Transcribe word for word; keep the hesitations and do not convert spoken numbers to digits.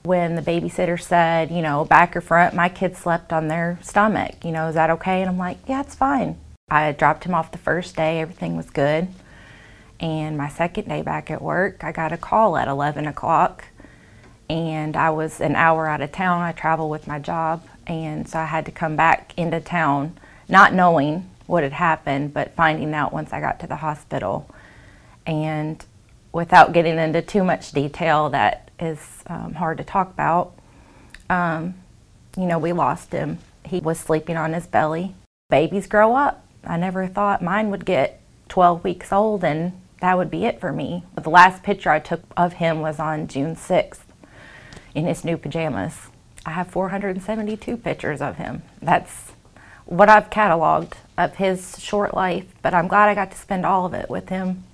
When the babysitter said, you know, back or front, my kid slept on their stomach. You know, is that okay? And I'm like, yeah, it's fine. I dropped him off the first day, everything was good. And my second day back at work, I got a call at eleven o'clock. And I was an hour out of town. I travel with my job. And so I had to come back into town, not knowing what had happened, but finding out once I got to the hospital. And without getting into too much detail that is um, hard to talk about, um, you know, we lost him. He was sleeping on his belly. Babies grow up. I never thought mine would get twelve weeks old and that would be it for me. The last picture I took of him was on June sixth in his new pajamas. I have four hundred seventy-two pictures of him. That's what I've cataloged of his short life, but I'm glad I got to spend all of it with him.